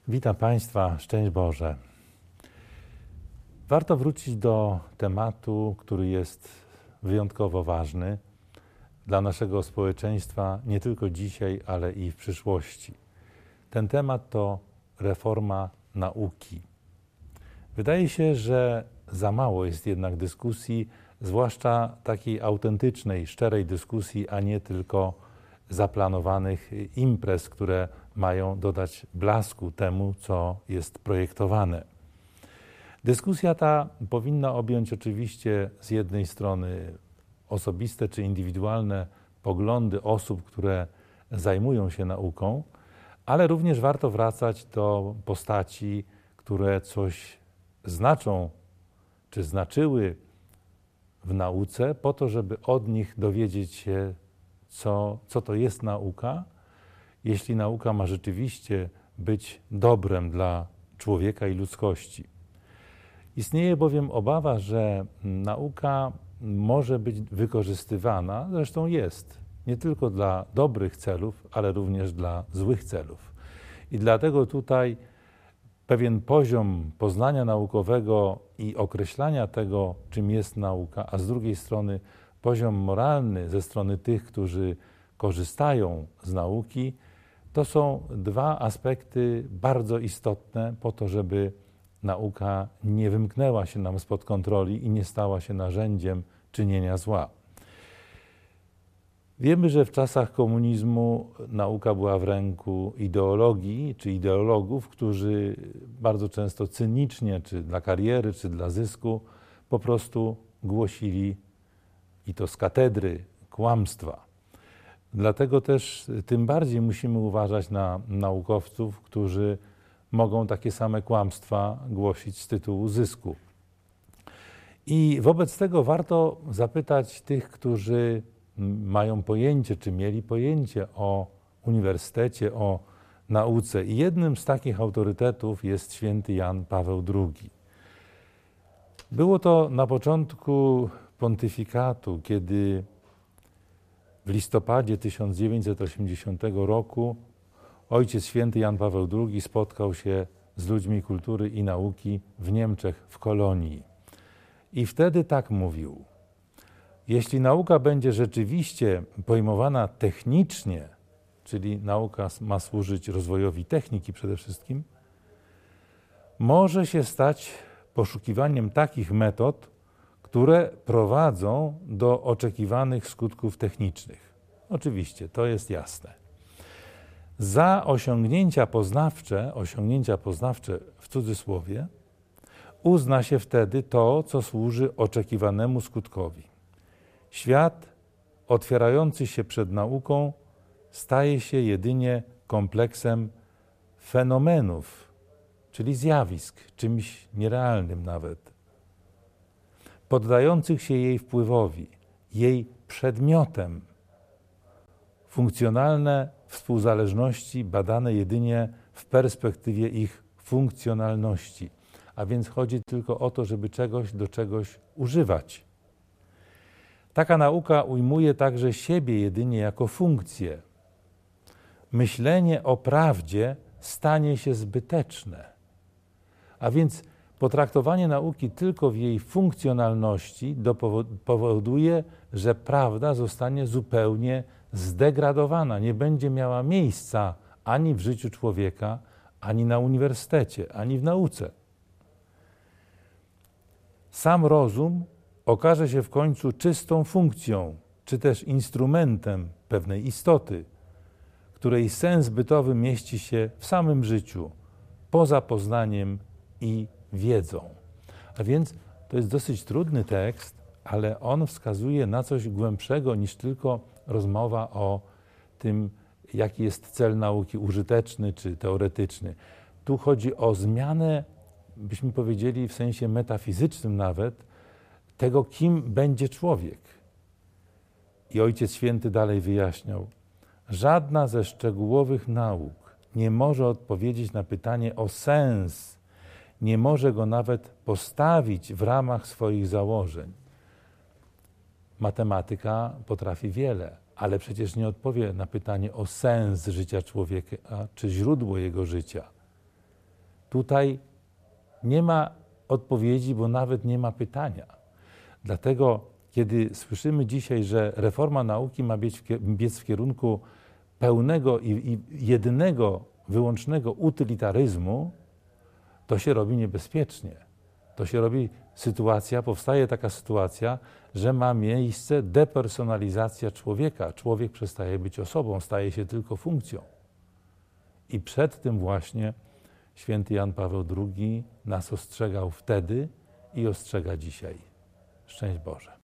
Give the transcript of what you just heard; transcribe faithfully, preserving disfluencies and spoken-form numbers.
Witam Państwa, szczęść Boże. Warto wrócić do tematu, który jest wyjątkowo ważny dla naszego społeczeństwa nie tylko dzisiaj, ale i w przyszłości. Ten temat to reforma nauki. Wydaje się, że za mało jest jednak dyskusji, zwłaszcza takiej autentycznej, szczerej dyskusji, a nie tylko zaplanowanych imprez, które mają dodać blasku temu, co jest projektowane. Dyskusja ta powinna objąć oczywiście z jednej strony osobiste czy indywidualne poglądy osób, które zajmują się nauką, ale również warto wracać do postaci, które coś znaczą czy znaczyły w nauce, po to, żeby od nich dowiedzieć się, co, co to jest nauka, jeśli nauka ma rzeczywiście być dobrem dla człowieka i ludzkości. Istnieje bowiem obawa, że nauka może być wykorzystywana, zresztą jest, nie tylko dla dobrych celów, ale również dla złych celów. I dlatego tutaj pewien poziom poznania naukowego i określania tego, czym jest nauka, a z drugiej strony poziom moralny ze strony tych, którzy korzystają z nauki, to są dwa aspekty bardzo istotne po to, żeby nauka nie wymknęła się nam spod kontroli i nie stała się narzędziem czynienia zła. Wiemy, że w czasach komunizmu nauka była w ręku ideologii czy ideologów, którzy bardzo często cynicznie, czy dla kariery, czy dla zysku, po prostu głosili, i to z katedry, kłamstwa. Dlatego też tym bardziej musimy uważać na naukowców, którzy mogą takie same kłamstwa głosić z tytułu zysku. I wobec tego warto zapytać tych, którzy mają pojęcie, czy mieli pojęcie o uniwersytecie, o nauce. I jednym z takich autorytetów jest święty Jan Paweł drugi. Było to na początku pontyfikatu, kiedy w listopadzie tysiąc dziewięćset osiemdziesiątego roku Ojciec Święty Jan Paweł drugi spotkał się z ludźmi kultury i nauki w Niemczech, w Kolonii. I wtedy tak mówił: jeśli nauka będzie rzeczywiście pojmowana technicznie, czyli nauka ma służyć rozwojowi techniki przede wszystkim, może się stać poszukiwaniem takich metod, które prowadzą do oczekiwanych skutków technicznych. Oczywiście, to jest jasne. Za osiągnięcia poznawcze, osiągnięcia poznawcze w cudzysłowie, uzna się wtedy to, co służy oczekiwanemu skutkowi. Świat otwierający się przed nauką staje się jedynie kompleksem fenomenów, czyli zjawisk, czymś nierealnym nawet, poddających się jej wpływowi, jej przedmiotem. Funkcjonalne współzależności badane jedynie w perspektywie ich funkcjonalności, a więc chodzi tylko o to, żeby czegoś do czegoś używać. Taka nauka ujmuje także siebie jedynie jako funkcję. Myślenie o prawdzie stanie się zbyteczne, a więc potraktowanie nauki tylko w jej funkcjonalności powoduje, że prawda zostanie zupełnie zdegradowana, nie będzie miała miejsca ani w życiu człowieka, ani na uniwersytecie, ani w nauce. Sam rozum okaże się w końcu czystą funkcją, czy też instrumentem pewnej istoty, której sens bytowy mieści się w samym życiu, poza poznaniem i wiedzą. A więc to jest dosyć trudny tekst, ale on wskazuje na coś głębszego niż tylko rozmowa o tym, jaki jest cel nauki, użyteczny czy teoretyczny. Tu chodzi o zmianę, byśmy powiedzieli w sensie metafizycznym nawet, tego, kim będzie człowiek. I Ojciec Święty dalej wyjaśniał: żadna ze szczegółowych nauk nie może odpowiedzieć na pytanie o sens, nie może go nawet postawić w ramach swoich założeń. Matematyka potrafi wiele, ale przecież nie odpowie na pytanie o sens życia człowieka, czy źródło jego życia. Tutaj nie ma odpowiedzi, bo nawet nie ma pytania. Dlatego, kiedy słyszymy dzisiaj, że reforma nauki ma biec w kierunku pełnego i, i jedynego, wyłącznego utylitaryzmu, to się robi niebezpiecznie. To się robi sytuacja, powstaje taka sytuacja, że ma miejsce depersonalizacja człowieka. Człowiek przestaje być osobą, staje się tylko funkcją. I przed tym właśnie święty Jan Paweł drugi nas ostrzegał wtedy i ostrzega dzisiaj. Szczęść Boże.